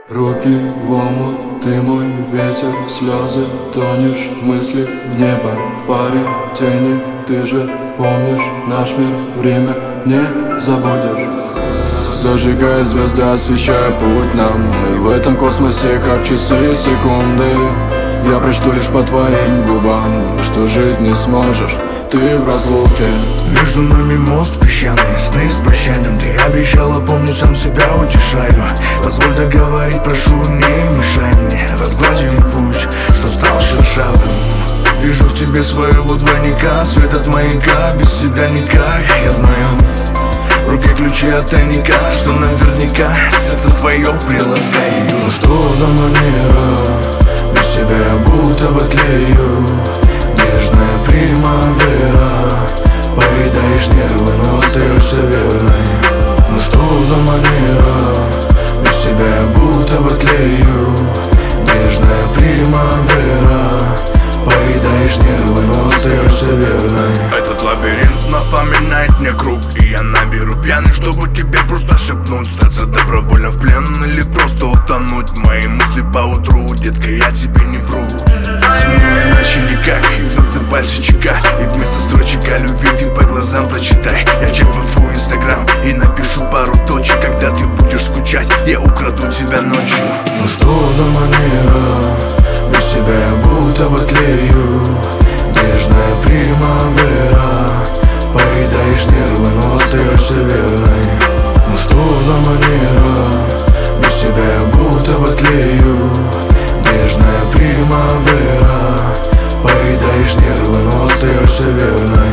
Руки в омут, ты мой ветер, слезы, тонешь, мысли в небо, в паре тени. Ты же помнишь наш мир, время не забудешь. Зажигая звезды, освещая путь нам, мы в этом космосе, как часы и секунды. Я прочту лишь по твоим губам, что жить не сможешь ты в разлуке. Между нами мост песчаный, сны с прощанием. Ты обещала, помню, сам себя утешаю. Позволь договорить, прошу, не мешай мне. Разгладим путь, что стал шершавым. Вижу в тебе своего двойника, свет от маяка, без себя никак. Я знаю, в руке ключи от тайника, что наверняка сердце твое приласкаю. Ну что за манера, без тебя я будто бы тлею. Нежная примавера, поедаешь нервы, но остаешься верной. Ну что за манера, без тебя я будто бы тлею. Нежная примавера, поедаешь нервы, но остаешься верной. Этот лабиринт напоминает мне круг, и я наберу пьяный, чтобы тебе просто шепнуть. Сдаться добровольно в плен или просто утонуть. Мои мысли поутру, детка, я тебе не вру. Со мной иначе никак, и вновь на пальце чека. И вместо строчек о любви ты по глазам прочитай. Я чекну твой инстаграм и напишу пару точек. Когда ты будешь скучать, я украду тебя ночью. Ну что за манера, без тебя я будто бы тлею. Нежная примавера, поедаешь нервы, но остаешься верной. Ну что за манера, без тебя я будто бы тлею. Нежная примавера, поедаешь нервы, но остаешься верной.